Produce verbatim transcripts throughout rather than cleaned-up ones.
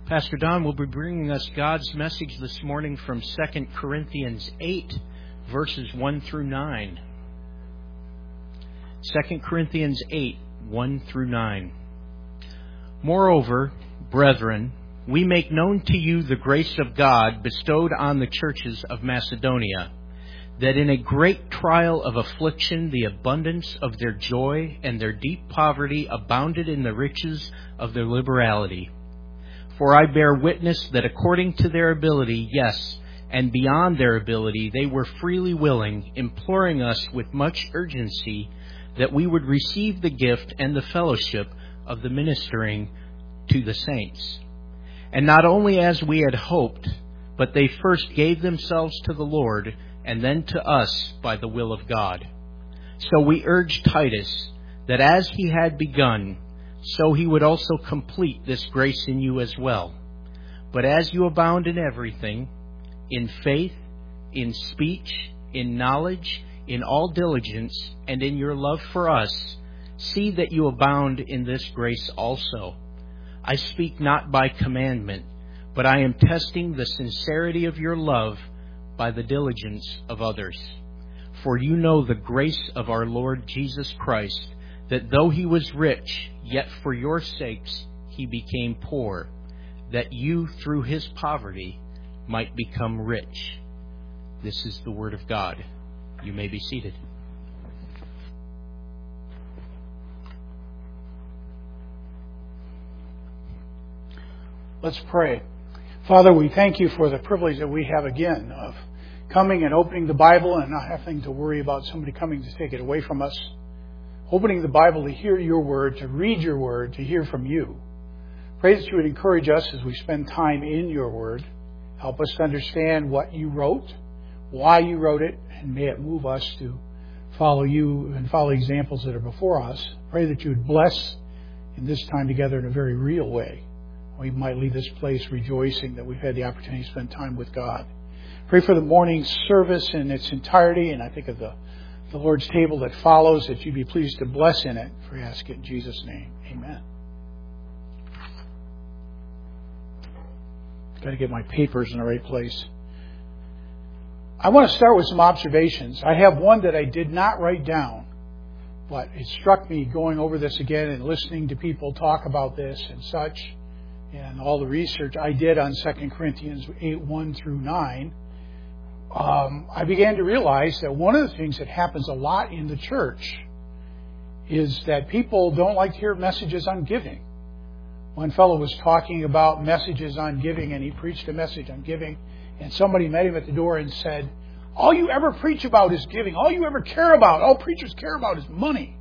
Pastor Don will be bringing us God's message this morning from Second Corinthians eight, verses one through nine. Second Corinthians eight, one through nine. Moreover, brethren, we make known to you the grace of God bestowed on the churches of Macedonia, that in a great trial of affliction the abundance of their joy and their deep poverty abounded in the riches of their liberality. For I bear witness that according to their ability, yes, and beyond their ability, they were freely willing, imploring us with much urgency that we would receive the gift and the fellowship of the ministering to the saints. And not only as we had hoped, but they first gave themselves to the Lord, and then to us by the will of God. So we urge Titus that as he had begun, so he would also complete this grace in you as well. But as you abound in everything, in faith, in speech, in knowledge, in all diligence, and in your love for us, see that you abound in this grace also. I speak not by commandment, but I am testing the sincerity of your love by the diligence of others. For you know the grace of our Lord Jesus Christ, that though he was rich, yet for your sakes he became poor, that you through his poverty might become rich. This is the word of God. You may be seated. Let's pray. Father, we thank you for the privilege that we have again of coming and opening the Bible and not having to worry about somebody coming to take it away from us. Opening the Bible to hear your word, to read your word, to hear from you. Pray that you would encourage us as we spend time in your word. Help us to understand what you wrote, why you wrote it, and may it move us to follow you and follow examples that are before us. Pray that you would bless in this time together in a very real way. We might leave this place rejoicing that we've had the opportunity to spend time with God. Pray for the morning service in its entirety, and I think of the, the Lord's table that follows, that you'd be pleased to bless in it. For we ask it in Jesus' name. Amen. Got to get my papers in the right place. I want to start with some observations. I have one that I did not write down, but it struck me going over this again and listening to people talk about this and such, and all the research I did on Second Corinthians eight, one through nine. Um, I began to realize that one of the things that happens a lot in the church is that people don't like to hear messages on giving. One fellow was talking about messages on giving, and he preached a message on giving, and somebody met him at the door and said, all you ever preach about is giving. All you ever care about, all preachers care about is money.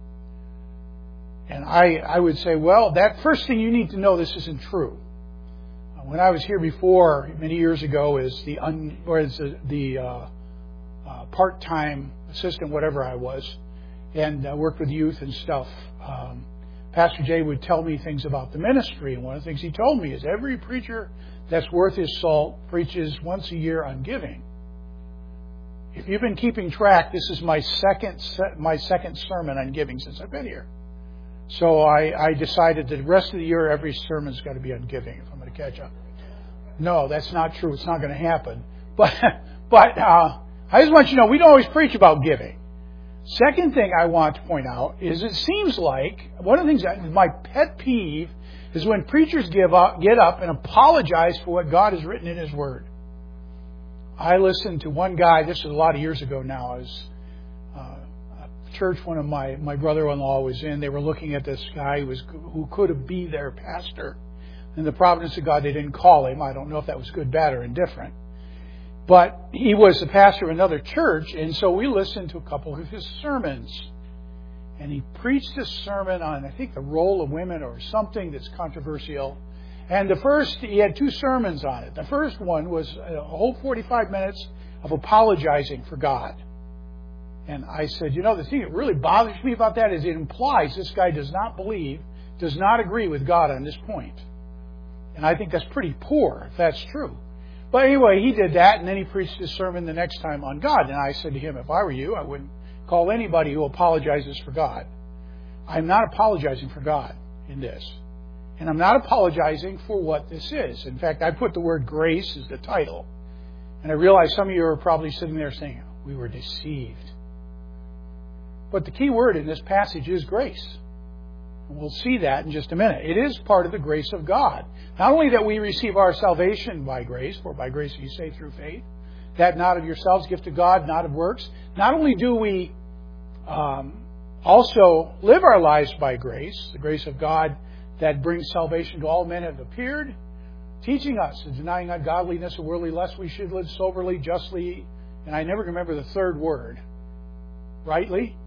And I, I would say, well, that first thing you need to know, this isn't true. When I was here before, many years ago, as the un, or as the, the uh, uh, part-time assistant, whatever I was, and uh, worked with youth and stuff, um, Pastor Jay would tell me things about the ministry. And one of the things he told me is every preacher that's worth his salt preaches once a year on giving. If you've been keeping track, this is my second my second sermon on giving since I've been here. So I, I decided that the rest of the year, every sermon's got to be on giving if I'm going to catch up. No, that's not true. It's not going to happen. But but uh, I just want you to know, we don't always preach about giving. Second thing I want to point out is it seems like one of the things that my pet peeve is when preachers give up, get up and apologize for what God has written in His Word. I listened to one guy, this was a lot of years ago now, I was church one of my, my brother-in-law was in. They were looking at this guy who was who could be their pastor. In the providence of God, they didn't call him. I don't know if that was good, bad, or indifferent. But he was the pastor of another church, and so we listened to a couple of his sermons. And he preached a sermon on, I think, the role of women or something that's controversial. And the first, he had two sermons on it. The first one was a whole forty-five minutes of apologizing for God. And I said, you know, the thing that really bothers me about that is it implies this guy does not believe, does not agree with God on this point. And I think that's pretty poor, if that's true. But anyway, he did that, and then he preached his sermon the next time on God. And I said to him, if I were you, I wouldn't call anybody who apologizes for God. I'm not apologizing for God in this. And I'm not apologizing for what this is. In fact, I put the word grace as the title. And I realize some of you are probably sitting there saying, we were deceived. But the key word in this passage is grace. And we'll see that in just a minute. It is part of the grace of God. Not only that we receive our salvation by grace, for by grace are you saved through faith, that not of yourselves, gift of God, not of works. Not only do we um, also live our lives by grace, the grace of God that brings salvation to all men have appeared, teaching us, and denying ungodliness and worldly lust, we should live soberly, justly, and I never remember the third word, rightly,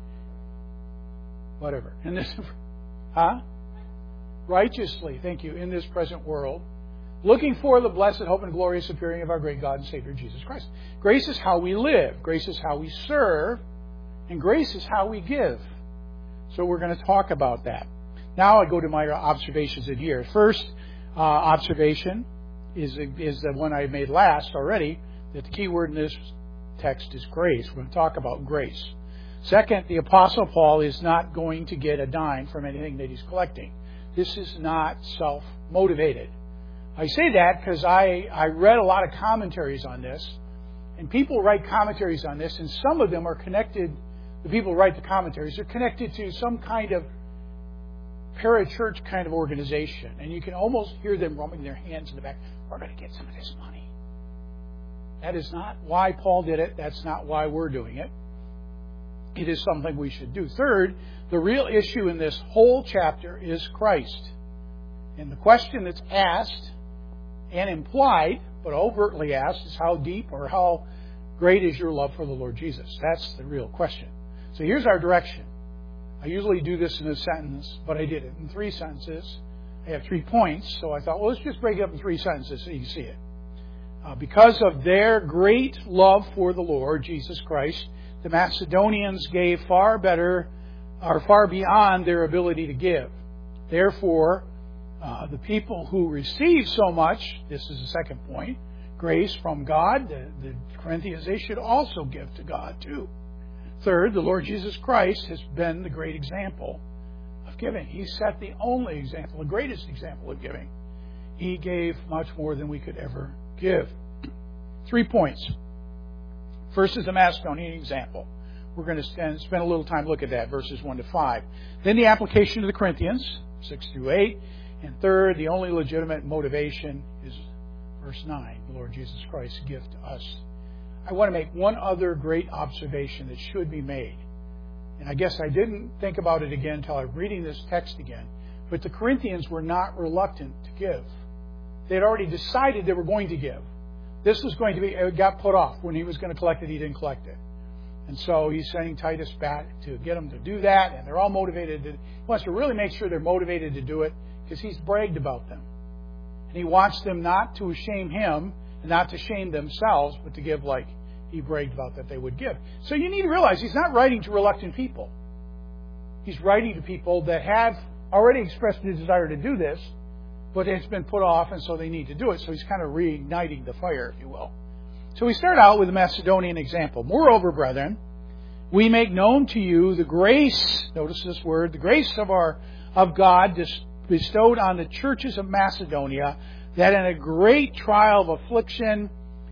whatever. In this, huh? Righteously, thank you, in this present world, looking for the blessed hope and glorious appearing of our great God and Savior Jesus Christ. Grace is how we live. Grace is how we serve. And grace is how we give. So we're going to talk about that. Now I go to my observations in here. First uh, observation is, is the one I made last already, that the key word in this text is grace. We're going to talk about grace. Second, the Apostle Paul is not going to get a dime from anything that he's collecting. This is not self-motivated. I say that because I, I read a lot of commentaries on this, and people write commentaries on this, and some of them are connected, the people who write the commentaries are connected to some kind of parachurch kind of organization, and you can almost hear them rubbing their hands in the back. We're going to get some of this money. That is not why Paul did it. That's not why we're doing it. It is something we should do. Third, the real issue in this whole chapter is Christ. And the question that's asked and implied, but overtly asked, is how deep or how great is your love for the Lord Jesus? That's the real question. So here's our direction. I usually do this in a sentence, but I did it in three sentences. I have three points, so I thought, well, let's just break it up in three sentences so you can see it. Uh, because of their great love for the Lord Jesus Christ, the Macedonians gave far better, or far beyond their ability to give. Therefore, uh, the people who receive so much, this is the second point, grace from God, the, the Corinthians, they should also give to God too. Third, the Lord Jesus Christ has been the great example of giving. He set the only example, the greatest example of giving. He gave much more than we could ever give. Three points. First is the Macedonian example. We're going to spend, spend a little time looking at that, verses one to five. Then the application to the Corinthians, six through eight. And third, the only legitimate motivation is verse nine, the Lord Jesus Christ's gift to us. I want to make one other great observation that should be made. And I guess I didn't think about it again until I'm reading this text again. But the Corinthians were not reluctant to give. They had already decided they were going to give. This was going to be, it got put off. When he was going to collect it, he didn't collect it. And so he's sending Titus back to get them to do that. And they're all motivated. To, he wants to really make sure they're motivated to do it because he's bragged about them. And he wants them not to shame him and not to shame themselves, but to give like he bragged about that they would give. So you need to realize he's not writing to reluctant people. He's writing to people that have already expressed a desire to do this, but it's been put off, and so they need to do it. So he's kind of reigniting the fire, if you will. So we start out with the Macedonian example. Moreover, brethren, we make known to you the grace, notice this word, the grace of our of God bestowed on the churches of Macedonia, that in a great trial of affliction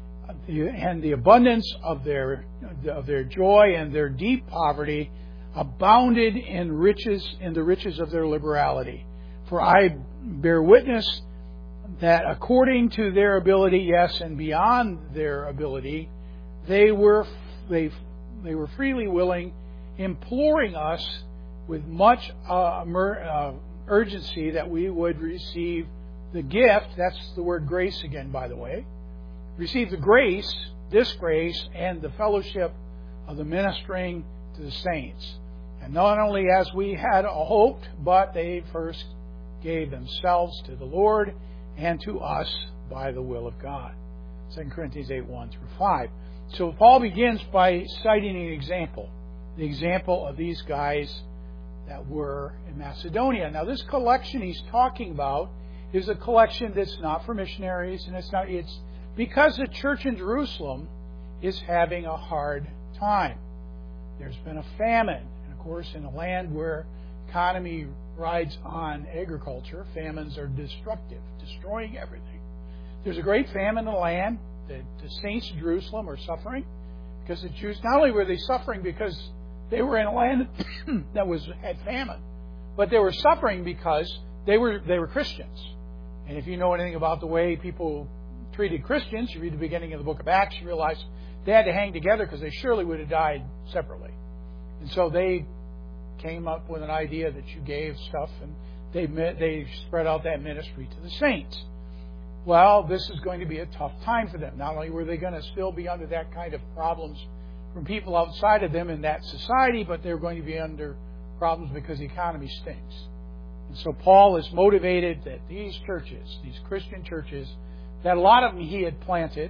and the abundance of their of their joy and their deep poverty abounded in riches in the riches of their liberality. For I bear witness that according to their ability, yes, and beyond their ability, they were they they were freely willing, imploring us with much uh, uh, urgency that we would receive the gift. That's the word grace again, by the way. Receive the grace, this grace, and the fellowship of the ministering to the saints. And not only as we had hoped, but they first gave themselves to the Lord and to us by the will of God. Second Corinthians eight, one through five. So Paul begins by citing an example. The example of these guys that were in Macedonia. Now this collection he's talking about is a collection that's not for missionaries, and it's not it's because the church in Jerusalem is having a hard time. There's been a famine, and of course in a land where economy rides on agriculture, famines are destructive, destroying everything. There's a great famine in the land. The, the saints of Jerusalem are suffering because the Jews, not only were they suffering because they were in a land that was had famine, but they were suffering because they were they were Christians. And if you know anything about the way people treated Christians, you read the beginning of the book of Acts, you realize they had to hang together because they surely would have died separately. And so they came up with an idea that you gave stuff, and they they spread out that ministry to the saints. Well, this is going to be a tough time for them. Not only were they going to still be under that kind of problems from people outside of them in that society, but they're going to be under problems because the economy stinks. And so Paul is motivated that these churches, these Christian churches, that a lot of them he had planted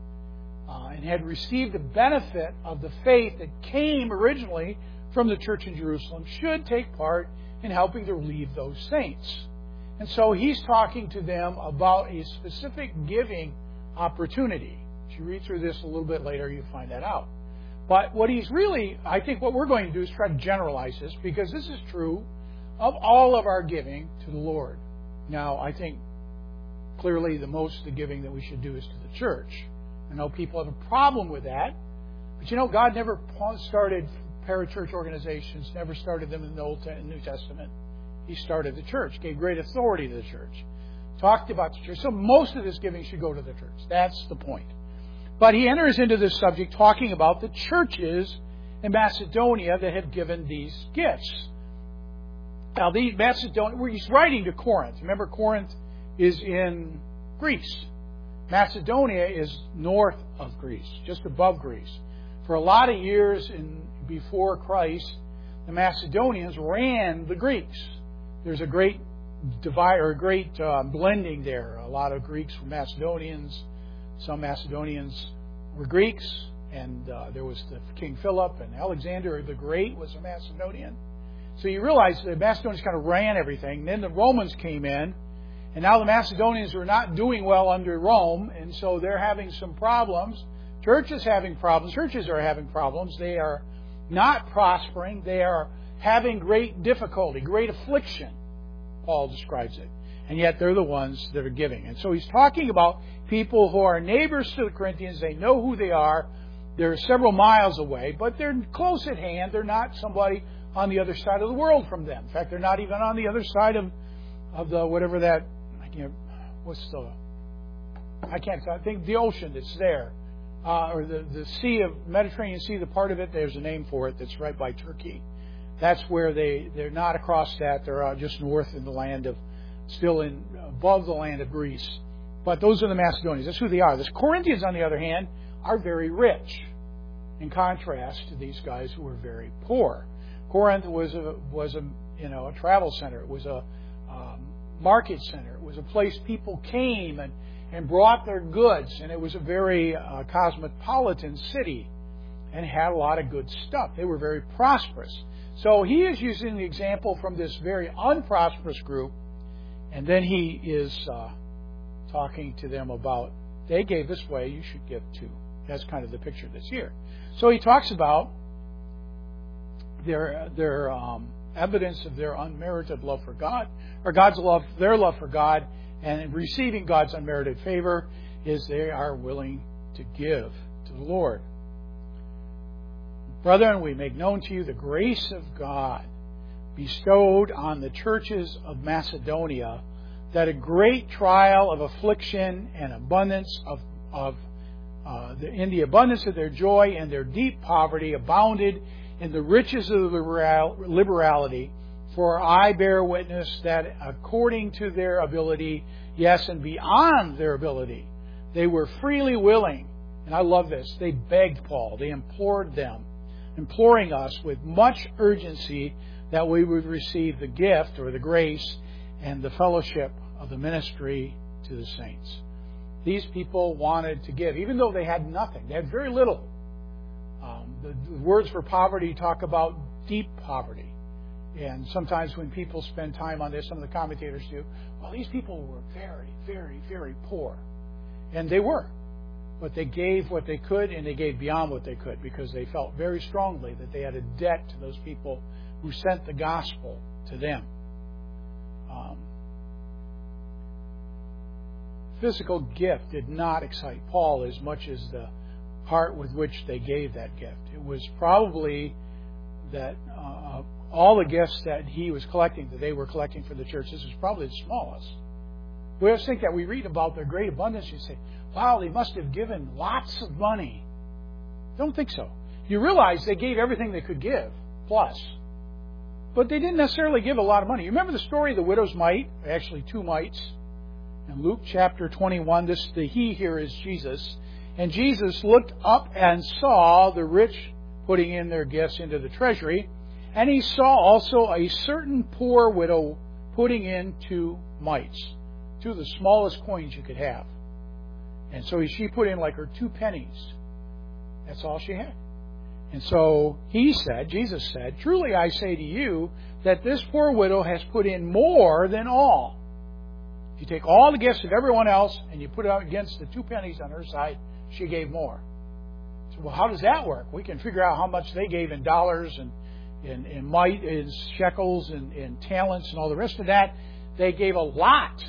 uh, and had received the benefit of the faith that came originally from the church in Jerusalem, should take part in helping to relieve those saints. And so he's talking to them about a specific giving opportunity. If you read through this a little bit later, you'll find that out. But what he's really, I think what we're going to do is try to generalize this, because this is true of all of our giving to the Lord. Now, I think clearly the most of the giving that we should do is to the church. I know people have a problem with that. But you know, God never started parachurch organizations, never started them in the Old and New Testament. He started the church, gave great authority to the church, talked about the church. So most of this giving should go to the church. That's the point. But he enters into this subject talking about the churches in Macedonia that have given these gifts. Now, these Macedonia, he's writing to Corinth. Remember, Corinth is in Greece. Macedonia is north of Greece, just above Greece. For a lot of years in, before Christ, the Macedonians ran the Greeks. There's a great divide or a great uh, blending there. A lot of Greeks were Macedonians. Some Macedonians were Greeks, and uh, there was the King Philip, and Alexander the Great was a Macedonian. So you realize the Macedonians kind of ran everything. Then the Romans came in, and now the Macedonians are not doing well under Rome, and so they're having some problems. Churches having problems. Churches are having problems. They are not prospering. They are having great difficulty, great affliction, Paul describes it. And yet they're the ones that are giving. And so he's talking about people who are neighbors to the Corinthians. They know who they are. They're several miles away, but they're close at hand. They're not somebody on the other side of the world from them. In fact, they're not even on the other side of, of the, whatever that, I can't, what's the, I can't, I think the ocean that's there. Uh, or the, the Sea of, Mediterranean Sea, the part of it, there's a name for it that's right by Turkey. That's where they, they're not across that. They're uh, just north in the land of, still in above the land of Greece. But those are the Macedonians. That's who they are. The Corinthians, on the other hand, are very rich, in contrast to these guys who are very poor. Corinth was a was a you know a travel center. It was a um, market center. It was a place people came and, and brought their goods, and it was a very uh, cosmopolitan city, and had a lot of good stuff. They were very prosperous. So he is using the example from this very unprosperous group, and then he is uh, talking to them about, they gave this way, you should give too. That's kind of the picture that's here. So he talks about their their um, evidence of their unmerited love for God, or God's love, their love for God, and receiving God's unmerited favor is they are willing to give to the Lord. Brethren, we make known to you the grace of God bestowed on the churches of Macedonia, that a great trial of affliction and abundance of, of uh, the, in the abundance of their joy and their deep poverty abounded in the riches of liberal, liberality. For I bear witness that according to their ability, yes, and beyond their ability, they were freely willing. And I love this. They begged Paul. They implored them, imploring us with much urgency that we would receive the gift or the grace and the fellowship of the ministry to the saints. These people wanted to give, even though they had nothing. They had very little. Um, the, the words for poverty talk about deep poverty. And sometimes when people spend time on this, some of the commentators do, well, these people were very, very, very poor. And they were. But they gave what they could, and they gave beyond what they could, because they felt very strongly that they had a debt to those people who sent the gospel to them. Um, physical gift did not excite Paul as much as the heart with which they gave that gift. It was probably that uh, all the gifts that he was collecting, that they were collecting for the church, this was probably the smallest. We always think that we read about their great abundance, you say, wow, they must have given lots of money. Don't think so. You realize they gave everything they could give, plus. But they didn't necessarily give a lot of money. You remember the story of the widow's mite? Actually, two mites. In Luke chapter twenty-one, this the he here is Jesus. And Jesus looked up and saw the rich putting in their gifts into the treasury. And he saw also a certain poor widow putting in two mites, two of the smallest coins you could have. And so she put in like her two pennies. That's all she had. And so he said, Jesus said, truly I say to you that this poor widow has put in more than all. If you take all the gifts of everyone else and you put it out against the two pennies on her side, she gave more. So, well, how does that work? We can figure out how much they gave in dollars and in, in mite, in shekels and in talents and all the rest of that. They gave a lot.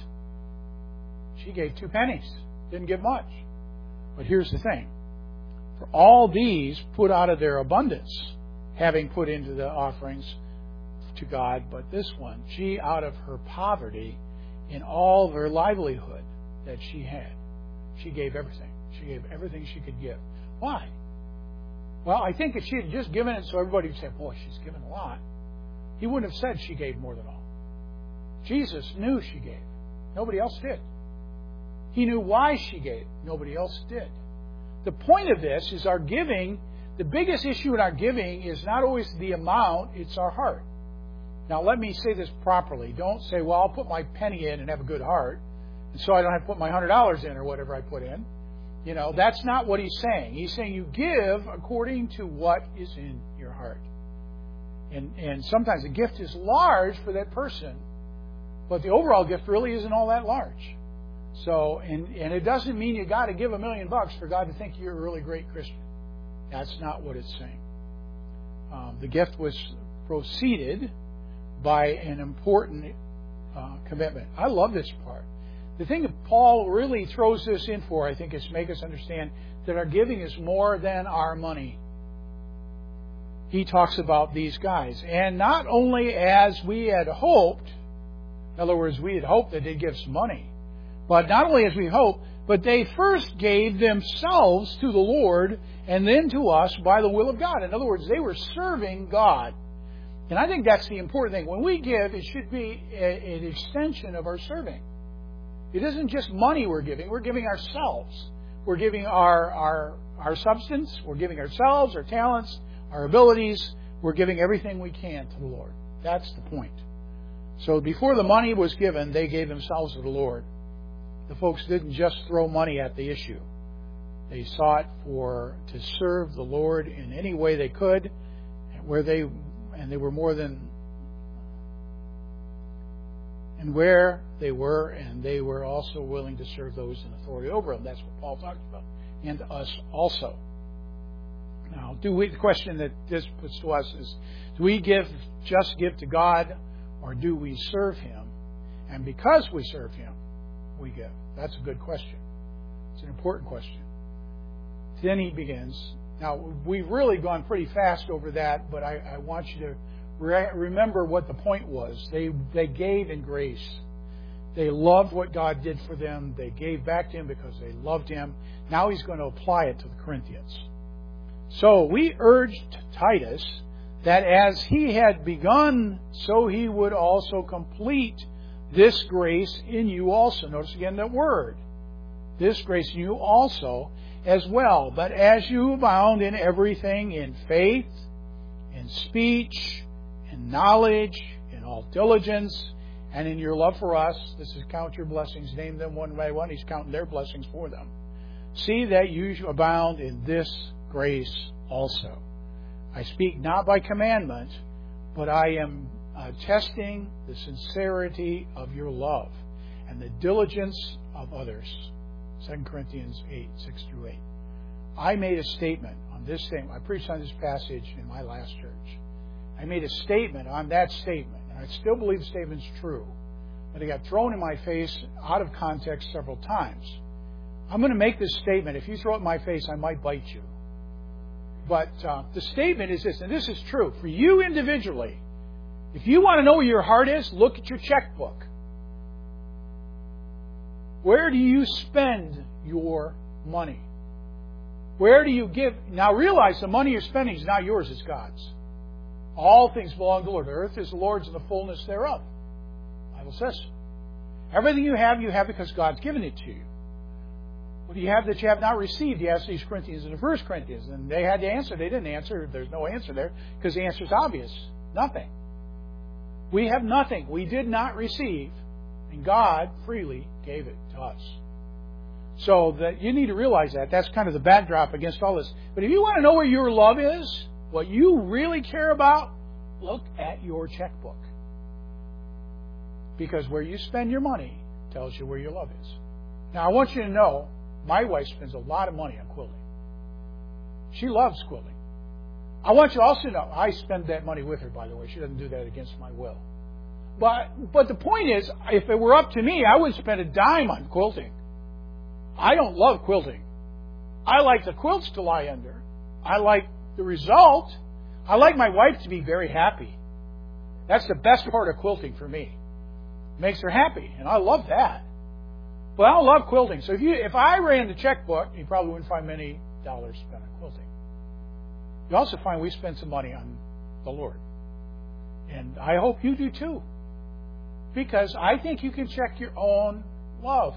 She gave two pennies. Didn't give much. But here's the thing. For all these put out of their abundance, having put into the offerings to God, but this one, she out of her poverty, in all of her livelihood that she had, she gave everything. She gave everything she could give. Why? Well, I think if she had just given it so everybody would say, boy, she's given a lot, he wouldn't have said she gave more than all. Jesus knew she gave. Nobody else did. He knew why she gave. Nobody else did. The point of this is our giving, the biggest issue in our giving is not always the amount, it's our heart. Now let me say this properly. Don't say, well, I'll put my penny in and have a good heart, and so I don't have to put my one hundred dollars in or whatever I put in. You know, that's not what he's saying. He's saying you give according to what is in your heart. And, and sometimes the gift is large for that person, but the overall gift really isn't all that large. So, and, and it doesn't mean you got to give a million bucks for God to think you're a really great Christian. That's not what it's saying. Um, the gift was preceded by an important uh, commitment. I love this part. The thing that Paul really throws this in for, I think, is to make us understand that our giving is more than our money. He talks about these guys. And not only as we had hoped, in other words, we had hoped that they'd give some money, but not only as we hope, but they first gave themselves to the Lord and then to us by the will of God. In other words, they were serving God. And I think that's the important thing. When we give, it should be a, an extension of our serving. It isn't just money we're giving. We're giving ourselves. We're giving our, our, our substance. We're giving ourselves, our talents, our abilities. We're giving everything we can to the Lord. That's the point. So before the money was given, they gave themselves to the Lord. The folks didn't just throw money at the issue. They sought for to serve the Lord in any way they could, where they and they were more than and where they were, and they were also willing to serve those in authority over them. That's what Paul talks about, and to us also. Now, do we? The question that this puts to us is: do we give just give to God, or do we serve Him? And because we serve Him, we give. That's a good question. It's an important question. Then he begins. Now, we've really gone pretty fast over that, but I, I want you to re- remember what the point was. They they gave in grace. They loved what God did for them. They gave back to Him because they loved Him. Now he's going to apply it to the Corinthians. So we urged Titus that as he had begun, so he would also complete this grace in you also. Notice again that word. This grace in you also as well. But as you abound in everything, in faith, in speech, in knowledge, in all diligence, and in your love for us, this is count your blessings, name them one by one. He's counting their blessings for them. See that you abound in this grace also. I speak not by commandment, but I am uh, testing the sincerity of your love and the diligence of others. Second Corinthians eight, six through eight. I made a statement on this thing. I preached on this passage in my last church. I made a statement on that statement. And I still believe the statement's true, but it got thrown in my face out of context several times. I'm going to make this statement. If you throw it in my face, I might bite you. But uh, the statement is this, and this is true. For you individually, if you want to know where your heart is, look at your checkbook. Where do you spend your money? Where do you give? Now realize the money you're spending is not yours, it's God's. All things belong to the Lord. The earth is the Lord's and the fullness thereof. The Bible says so. Everything you have, you have because God's given it to you. What do you have that you have not received? He asked these Corinthians in the First Corinthians, and they had to answer. They didn't answer. There's no answer there because the answer is obvious. Nothing. We have nothing. We did not receive, and God freely gave it to us. So that you need to realize that. That's kind of the backdrop against all this. But if you want to know where your love is, what you really care about, look at your checkbook. Because where you spend your money tells you where your love is. Now, I want you to know, my wife spends a lot of money on quilting. She loves quilting. I want you also to know, I spend that money with her, by the way. She doesn't do that against my will. But but the point is, if it were up to me, I wouldn't spend a dime on quilting. I don't love quilting. I like the quilts to lie under. I like the result. I like my wife to be very happy. That's the best part of quilting for me. It makes her happy, and I love that. But I don't love quilting. So if you if I ran the checkbook, you probably wouldn't find many dollars spent on quilting. You also find we spend some money on the Lord. And I hope you do too. Because I think you can check your own love.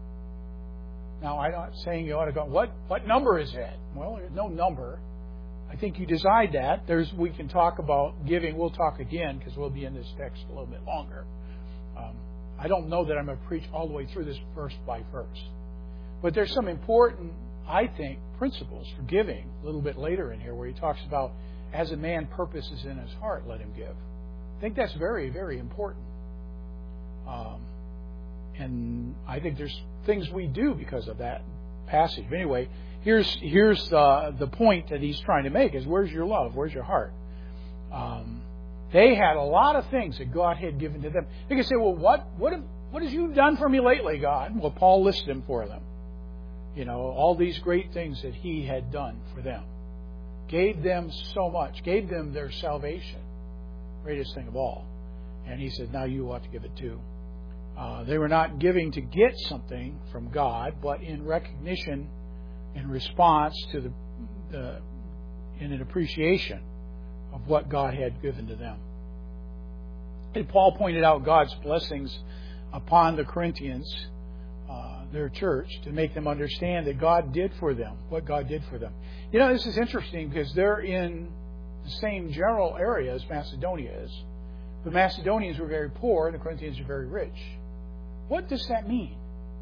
Now, I'm not saying you ought to go, what, what number is that? Well, there's no number. I think you decide that. There's we can talk about giving. We'll talk again because we'll be in this text a little bit longer. Um, I don't know that I'm going to preach all the way through this verse by verse. But there's some important, I think, principles for giving a little bit later in here where he talks about, as a man purposes in his heart, let him give. I think that's very, very important. Um, and I think there's things we do because of that passage. But anyway, here's here's uh, the point that he's trying to make is where's your love? Where's your heart? Um, they had a lot of things that God had given to them. They could say, well, what what have, what have you done for me lately, God? Well, Paul listed them for them. You know, all these great things that he had done for them. Gave them so much. Gave them their salvation. Greatest thing of all. And he said, now you ought to give it too. Uh, they were not giving to get something from God, but in recognition, in response to the, the in an appreciation of what God had given to them. And Paul pointed out God's blessings upon the Corinthians, uh, their church, to make them understand that God did for them, what God did for them. You know, this is interesting because they're in the same general area as Macedonia is. The Macedonians were very poor and the Corinthians were very rich. What does that mean?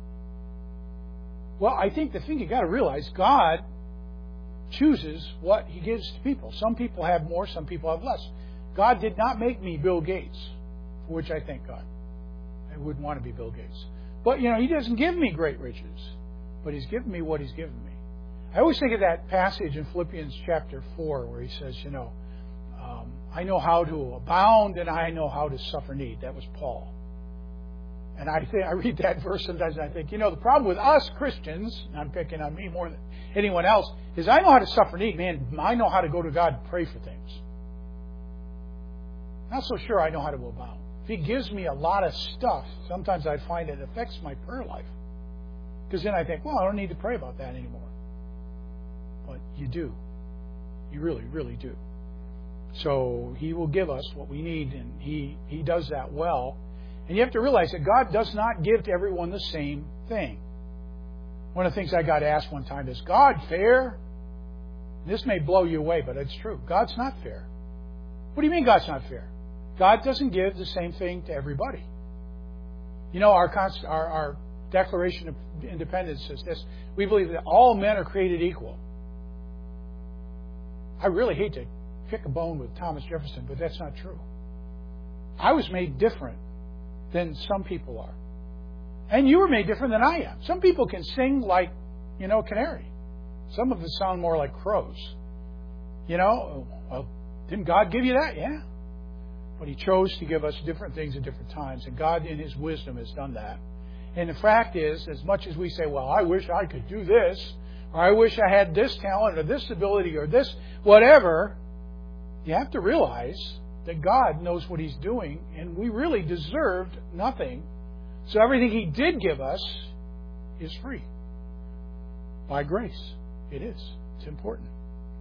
Well, I think the thing you got to realize, God chooses what He gives to people. Some people have more, some people have less. God did not make me Bill Gates, for which I thank God. I wouldn't want to be Bill Gates. But, you know, He doesn't give me great riches, but He's given me what He's given me. I always think of that passage in Philippians chapter four where He says, you know, um, I know how to abound and I know how to suffer need. That was Paul. And I think I read that verse sometimes and I think, you know, the problem with us Christians, and I'm picking on me more than anyone else, is I know how to suffer need. Man, I know how to go to God and pray for things. Not so sure I know how to abound. If He gives me a lot of stuff, sometimes I find it affects my prayer life. Because then I think, well, I don't need to pray about that anymore. But you do. You really, really do. So He will give us what we need, and He, He does that well. And you have to realize that God does not give to everyone the same thing. One of the things I got asked one time is, God fair? This may blow you away, but it's true. God's not fair. What do you mean God's not fair? God doesn't give the same thing to everybody. You know, our, const- our, our Declaration of Independence says this. We believe that all men are created equal. I really hate to pick a bone with Thomas Jefferson, but that's not true. I was made different than some people are. And you were made different than I am. Some people can sing like, you know, canary. Some of us sound more like crows. You know, well, didn't God give you that? Yeah. But He chose to give us different things at different times. And God, in His wisdom, has done that. And the fact is, as much as we say, well, I wish I could do this, or I wish I had this talent, or this ability, or this whatever, you have to realize that God knows what He's doing, and we really deserved nothing. So everything He did give us is free. By grace. It is. It's important.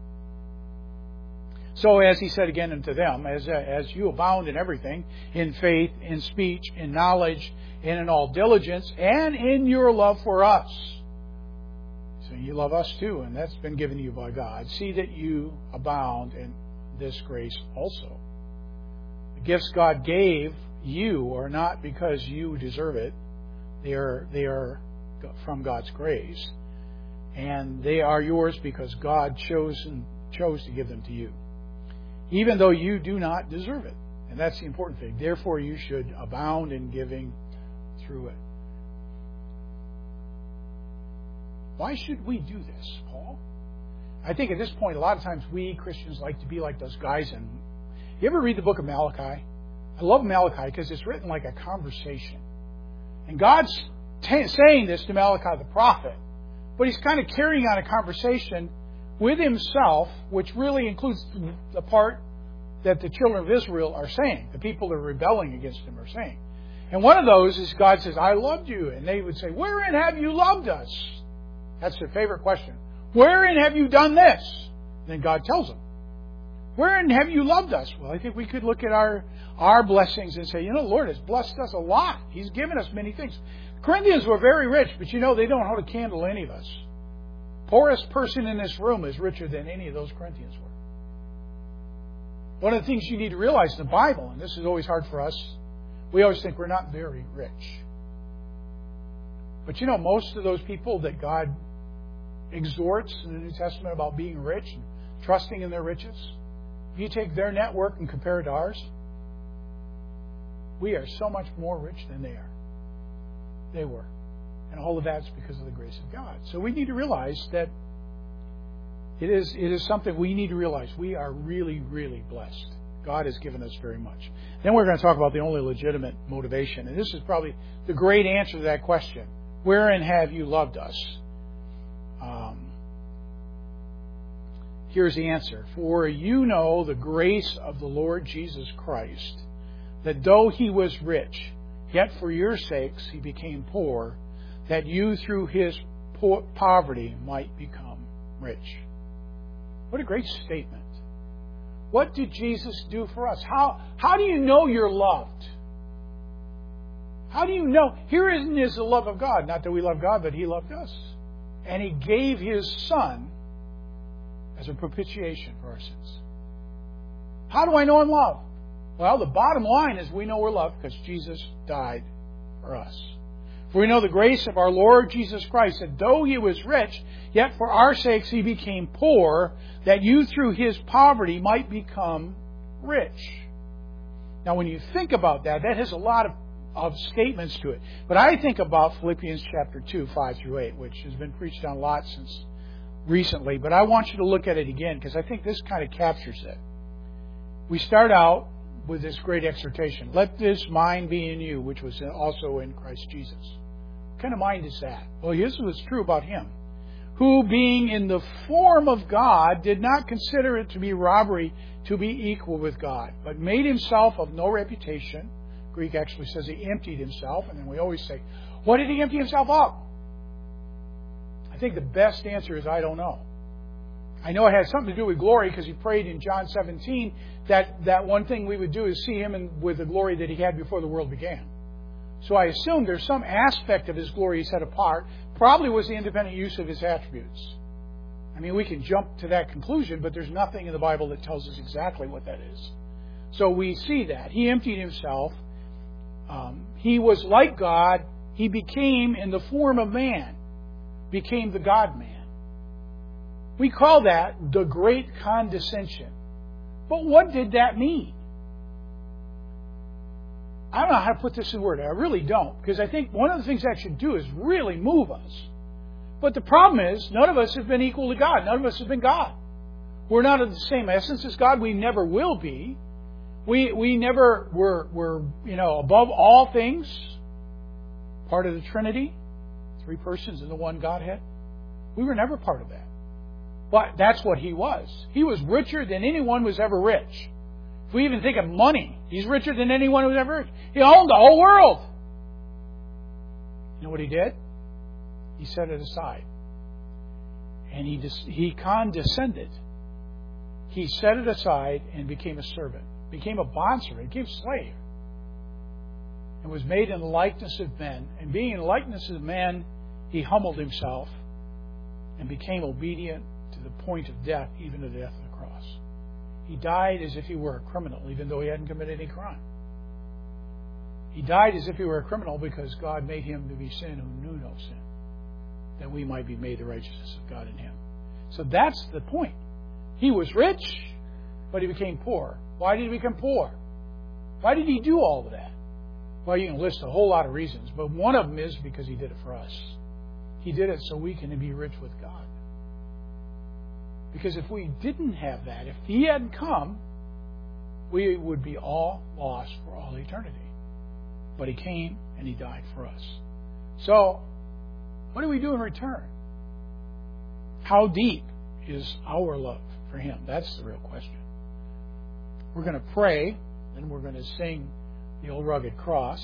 So as He said again unto them, as, as you abound in everything, in faith, in speech, in knowledge, and in all diligence, and in your love for us. So you love us too, and that's been given you by God. See that you abound in this grace also. The gifts God gave you are not because you deserve it. They are, they are from God's grace. And they are yours because God chose, and chose to give them to you. Even though you do not deserve it. And that's the important thing. Therefore, you should abound in giving through it. Why should we do this, Paul? I think at this point, a lot of times we Christians like to be like those guys in... You ever read the book of Malachi? I love Malachi because it's written like a conversation. And God's t- saying this to Malachi the prophet, but He's kind of carrying on a conversation with Himself, which really includes the part that the children of Israel are saying, the people that are rebelling against Him are saying. And one of those is God says, I loved you. And they would say, wherein have you loved us? That's their favorite question. Wherein have you done this? And then God tells them, wherein have you loved us? Well, I think we could look at our, our blessings and say, you know, the Lord has blessed us a lot. He's given us many things. Corinthians were very rich, but you know, they don't hold a candle to any of us. Poorest person in this room is richer than any of those Corinthians were. One of the things you need to realize in the Bible, and this is always hard for us, we always think we're not very rich. But you know, most of those people that God exhorts in the New Testament about being rich and trusting in their riches, if you take their network and compare it to ours, we are so much more rich than they are. They were. And all of that's because of the grace of God. So we need to realize that it is it is something we need to realize. We are really, really blessed. God has given us very much. Then we're going to talk about the only legitimate motivation. And this is probably the great answer to that question. Wherein have you loved us? Um, here's the answer. For you know the grace of the Lord Jesus Christ, that though He was rich, yet for your sakes He became poor, that you through His po- poverty might become rich. What a great statement. What did Jesus do for us? How, how do you know you're loved? How do you know? Here is the love of God. Not that we love God, but He loved us. And He gave His Son as a propitiation for our sins. How do I know I'm loved? Well, the bottom line is we know we're loved because Jesus died for us. For we know the grace of our Lord Jesus Christ, that though He was rich, yet for our sakes He became poor, that you through His poverty might become rich. Now, when you think about that, that has a lot of, of statements to it. But I think about Philippians chapter two, five through eight, which has been preached on a lot since recently. But I want you to look at it again, because I think this kind of captures it. We start out with this great exhortation. Let this mind be in you, which was also in Christ Jesus. What kind of mind is that? Well, this was true about Him. Who, being in the form of God, did not consider it to be robbery to be equal with God, but made Himself of no reputation. Greek actually says He emptied Himself, and then we always say, what did He empty Himself of? I think the best answer is, I don't know. I know it has something to do with glory because He prayed in John seventeen that, that one thing we would do is see Him in, with the glory that He had before the world began. So I assume there's some aspect of His glory He set apart, probably was the independent use of His attributes. I mean, we can jump to that conclusion, but there's nothing in the Bible that tells us exactly what that is. So we see that. He emptied Himself. Um, he was like God. He became in the form of man, became the God-man. We call that the great condescension. But what did that mean? I don't know how to put this in words. I really don't. Because I think one of the things that should do is really move us. But the problem is, none of us have been equal to God. None of us have been God. We're not of the same essence as God. We never will be. We we never were were you know above all things, part of the Trinity, three persons in the one Godhead. We were never part of that. But that's what He was. He was richer than anyone was ever rich. If we even think of money, He's richer than anyone who was ever rich. He owned the whole world. You know what He did? He set it aside. And He He condescended. He set it aside and became a servant. Became a bondservant. Became a slave. And was made in the likeness of men. And being in the likeness of men, He humbled Himself and became obedient to the point of death, even to the death of the cross. He died as if He were a criminal, even though He hadn't committed any crime. He died as if He were a criminal because God made Him to be sin who knew no sin, that we might be made the righteousness of God in Him. So that's the point. He was rich, but He became poor. Why did He become poor? Why did He do all of that? Well, you can list a whole lot of reasons, but one of them is because He did it for us. He did it so we can be rich with God. Because if we didn't have that, if He hadn't come, we would be all lost for all eternity. But He came and He died for us. So, what do we do in return? How deep is our love for Him? That's the real question. We're going to pray, and we're going to sing the Old Rugged Cross.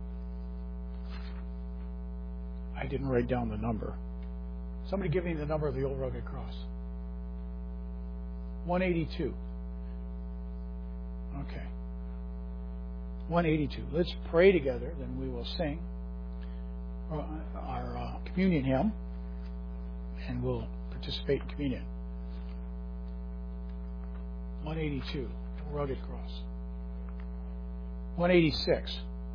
I didn't write down the number. Somebody give me the number of the Old Rugged Cross. one eighty-two. Okay. one eighty-two. Let's pray together, then we will sing our uh, communion hymn, and we'll participate in communion. one eighty-two, Rugged Cross. one eighty-six.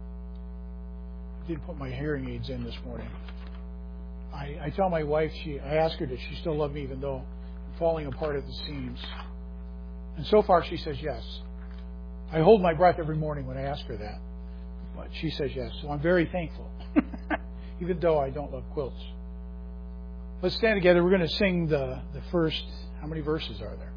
I didn't put my hearing aids in this morning. I, I tell my wife, she I ask her, does she still love me even though I'm falling apart at the seams? And so far she says yes. I hold my breath every morning when I ask her that. But she says yes. So I'm very thankful. Even though I don't love quilts. Let's stand together. We're going to sing the, the first, how many verses are there?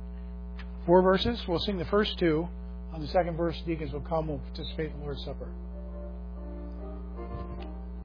Four verses. We'll sing the first two. On the second verse, deacons will come. We'll participate in the Lord's Supper.